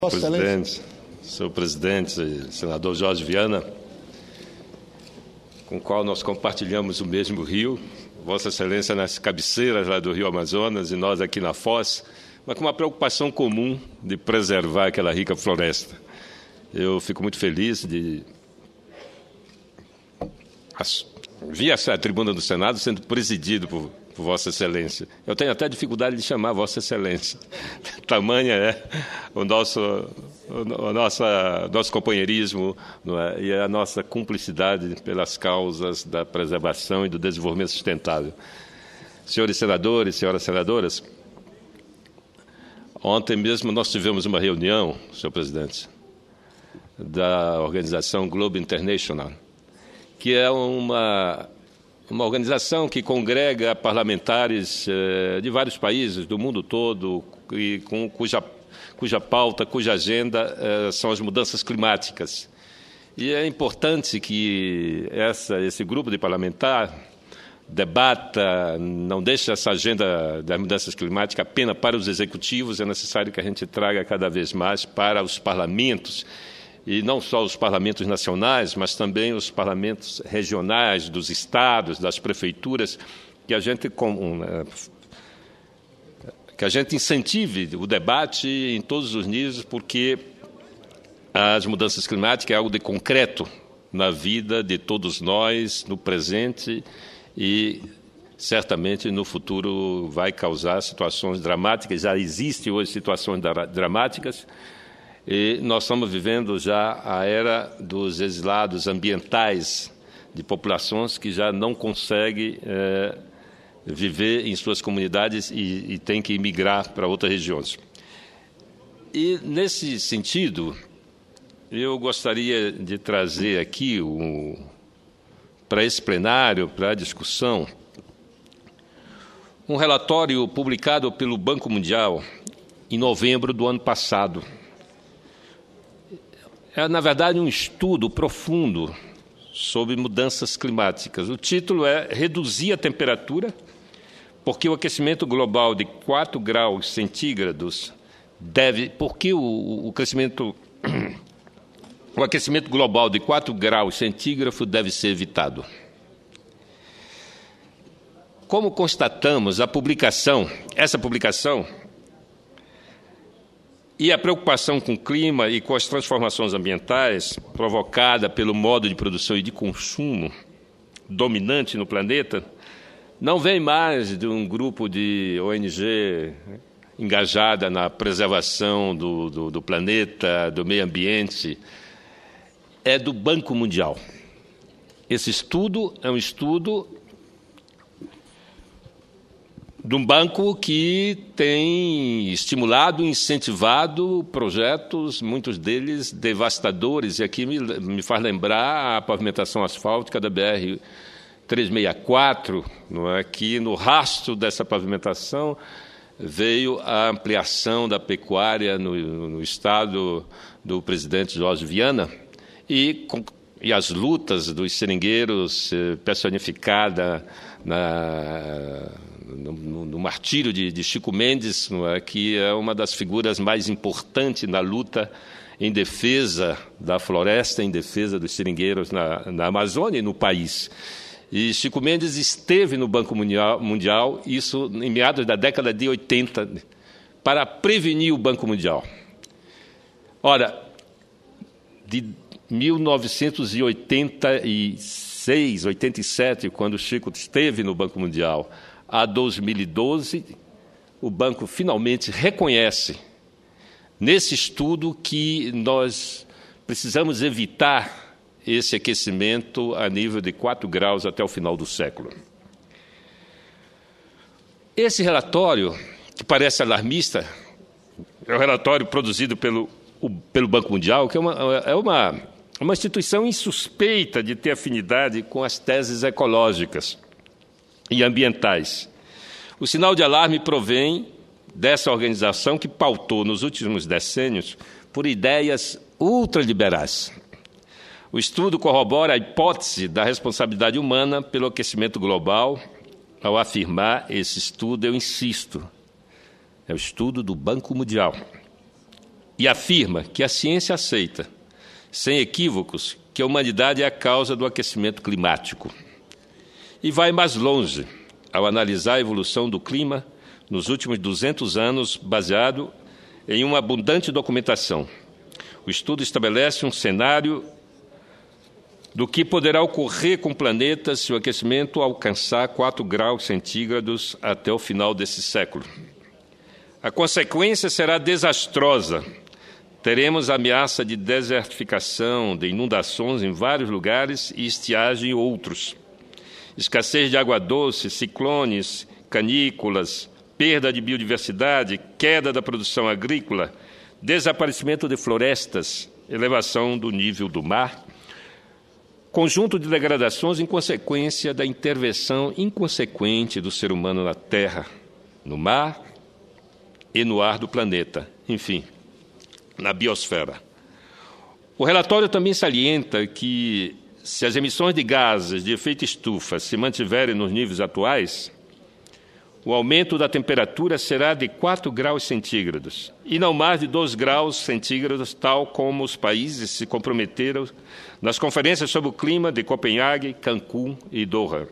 Vossa Excelência. Senhor presidente, senador Jorge Viana, com o qual nós compartilhamos o mesmo rio, Vossa Excelência nas cabeceiras lá do Rio Amazonas e nós aqui na Foz, mas com uma preocupação comum de preservar aquela rica floresta. Eu fico muito feliz de vir essa tribuna do Senado sendo presidido por Vossa Excelência. Eu tenho até dificuldade de chamar Vossa Excelência. Tamanha é o nosso companheirismo, não é? E a nossa cumplicidade pelas causas da preservação e do desenvolvimento sustentável. Senhores senadores, senhoras senadoras, ontem mesmo nós tivemos uma reunião, senhor presidente, da organização Globe International, que é uma organização que congrega parlamentares de vários países do mundo todo e cuja pauta, cuja agenda são as mudanças climáticas. E é importante que esse grupo de parlamentar debata, não deixe essa agenda das mudanças climáticas apenas para os executivos, é necessário que a gente traga cada vez mais para os parlamentos, e não só os parlamentos nacionais, mas também os parlamentos regionais, dos estados, das prefeituras, que a gente incentive o debate em todos os níveis, porque as mudanças climáticas é algo de concreto na vida de todos nós, no presente, e certamente no futuro vai causar situações dramáticas. Já existem hoje situações dramáticas, e nós estamos vivendo já a era dos exilados ambientais, de populações que já não conseguem viver em suas comunidades e têm que emigrar para outras regiões. E, nesse sentido, eu gostaria de trazer aqui para esse plenário, para a discussão, um relatório publicado pelo Banco Mundial em novembro do ano passado. É, na verdade, um estudo profundo sobre mudanças climáticas. O título é Reduzir a temperatura, porque o aquecimento global de 4 graus centígrados porque o aquecimento global de 4 graus centígrados deve ser evitado. Como constatamos, essa publicação e a preocupação com o clima e com as transformações ambientais provocada pelo modo de produção e de consumo dominante no planeta não vem mais de um grupo de ONG engajada na preservação do planeta, do meio ambiente, é do Banco Mundial. Esse estudo é um estudo de um banco que tem estimulado e incentivado projetos, muitos deles devastadores, e aqui me faz lembrar a pavimentação asfáltica da BR-364, não é? Que no rastro dessa pavimentação veio a ampliação da pecuária no estado do presidente Jorge Viana e as lutas dos seringueiros personificada no martírio de Chico Mendes, não é? Que é uma das figuras mais importantes na luta em defesa da floresta, em defesa dos seringueiros na Amazônia e no país. E Chico Mendes esteve no Banco Mundial, isso em meados da década de 80, para prevenir o Banco Mundial. Ora, de 1986, 87, quando Chico esteve no Banco Mundial, a 2012, o banco finalmente reconhece, nesse estudo, que nós precisamos evitar esse aquecimento a nível de 4 graus até o final do século. Esse relatório, que parece alarmista, é um relatório produzido pelo Banco Mundial, que é uma instituição insuspeita de ter afinidade com as teses ecológicas e ambientais. O sinal de alarme provém dessa organização que pautou nos últimos decênios por ideias ultraliberais. O estudo corrobora a hipótese da responsabilidade humana pelo aquecimento global. Ao afirmar esse estudo, eu insisto, é o estudo do Banco Mundial. e afirma que a ciência aceita, sem equívocos, que a humanidade é a causa do aquecimento climático. E vai mais longe ao analisar a evolução do clima nos últimos 200 anos, baseado em uma abundante documentação. O estudo estabelece um cenário do que poderá ocorrer com o planeta se o aquecimento alcançar 4 graus centígrados até o final desse século. A consequência será desastrosa. Teremos ameaça de desertificação, de inundações em vários lugares e estiagem em outros. Escassez de água doce, ciclones, canículas, perda de biodiversidade, queda da produção agrícola, desaparecimento de florestas, elevação do nível do mar, conjunto de degradações em consequência da intervenção inconsequente do ser humano na terra, no mar e no ar do planeta, enfim, na biosfera. O relatório também salienta que, se as emissões de gases de efeito estufa se mantiverem nos níveis atuais, o aumento da temperatura será de 4 graus centígrados e não mais de 2 graus centígrados, tal como os países se comprometeram nas conferências sobre o clima de Copenhague, Cancún e Doha.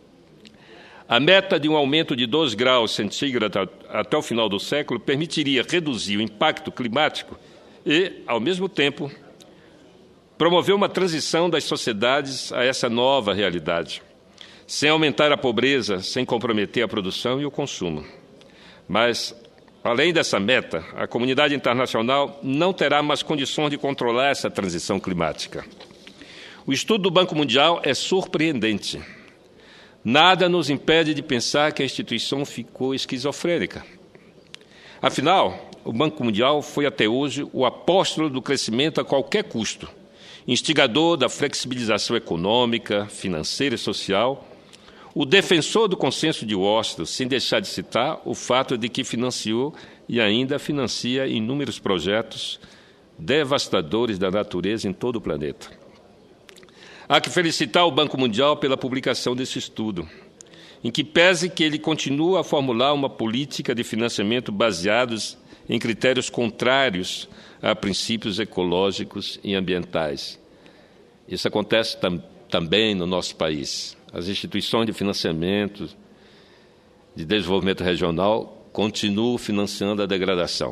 A meta de um aumento de 2 graus centígrados até o final do século permitiria reduzir o impacto climático e, ao mesmo tempo, promover uma transição das sociedades a essa nova realidade, sem aumentar a pobreza, sem comprometer a produção e o consumo. Mas, além dessa meta, a comunidade internacional não terá mais condições de controlar essa transição climática. O estudo do Banco Mundial é surpreendente. Nada nos impede de pensar que a instituição ficou esquizofrênica. Afinal, o Banco Mundial foi até hoje o apóstolo do crescimento a qualquer custo, instigador da flexibilização econômica, financeira e social, o defensor do consenso de Washington, sem deixar de citar o fato de que financiou e ainda financia inúmeros projetos devastadores da natureza em todo o planeta. Há que felicitar o Banco Mundial pela publicação desse estudo, em que pese que ele continua a formular uma política de financiamento baseados em critérios contrários a princípios ecológicos e ambientais. Isso acontece também no nosso país. As instituições de financiamento de desenvolvimento regional continuam financiando a degradação.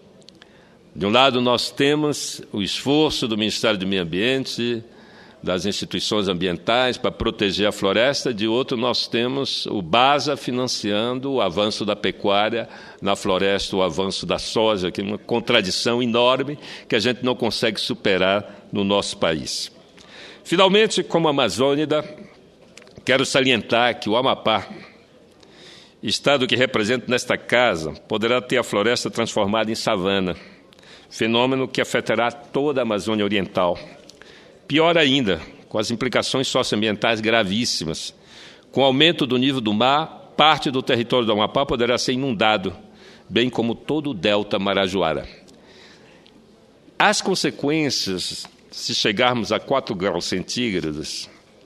De um lado, nós temos o esforço do Ministério do Meio Ambiente, das instituições ambientais para proteger a floresta, de outro nós temos o BASA financiando o avanço da pecuária na floresta, o avanço da soja, que é uma contradição enorme que a gente não consegue superar no nosso país. Finalmente, como amazônida, quero salientar que o Amapá, estado que represento nesta casa, poderá ter a floresta transformada em savana, fenômeno que afetará toda a Amazônia Oriental. Pior ainda, com as implicações socioambientais gravíssimas. Com o aumento do nível do mar, parte do território do Amapá poderá ser inundado, bem como todo o delta Marajoara. As consequências, se chegarmos a 4 graus centígrados,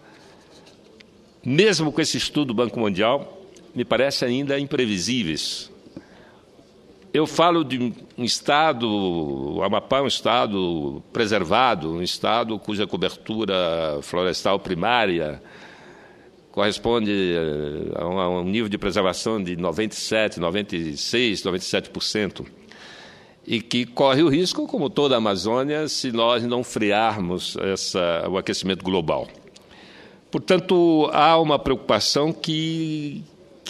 mesmo com esse estudo do Banco Mundial, me parece ainda imprevisíveis. Eu falo de um estado, o Amapá é um estado preservado, um estado cuja cobertura florestal primária corresponde a um nível de preservação de 97%, 96%, 97%, e que corre o risco, como toda a Amazônia, se nós não frearmos o aquecimento global. Portanto, há uma preocupação que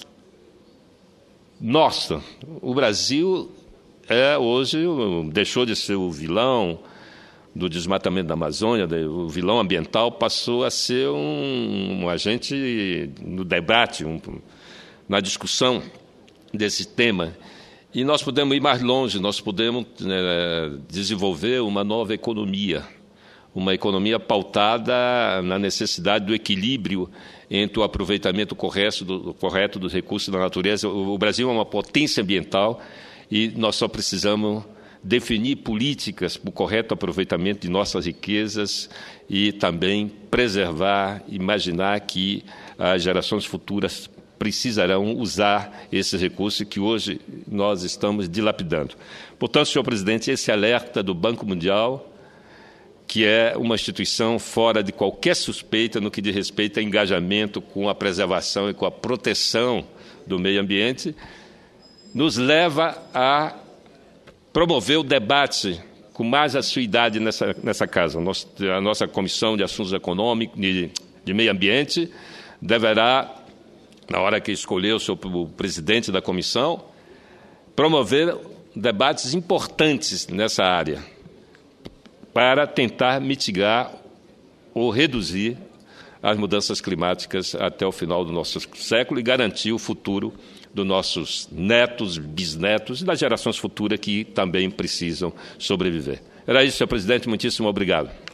nossa, o Brasil hoje deixou de ser o vilão do desmatamento da Amazônia, o vilão ambiental, passou a ser um agente no debate, na discussão desse tema. E nós podemos ir mais longe, nós podemos desenvolver uma nova economia, uma economia pautada na necessidade do equilíbrio entre o aproveitamento correto dos recursos da natureza. O Brasil é uma potência ambiental e nós só precisamos definir políticas para o correto aproveitamento de nossas riquezas e também preservar, imaginar que as gerações futuras precisarão usar esses recursos que hoje nós estamos dilapidando. Portanto, senhor presidente, esse alerta do Banco Mundial, que é uma instituição fora de qualquer suspeita no que diz respeito a engajamento com a preservação e com a proteção do meio ambiente, nos leva a promover o debate com mais assiduidade nessa casa. A nossa Comissão de Assuntos Econômicos, de Meio Ambiente, deverá, na hora que escolher o presidente da comissão, promover debates importantes nessa área para tentar mitigar ou reduzir as mudanças climáticas até o final do nosso século e garantir o futuro dos nossos netos, bisnetos e das gerações futuras que também precisam sobreviver. Era isso, senhor presidente. Muitíssimo obrigado.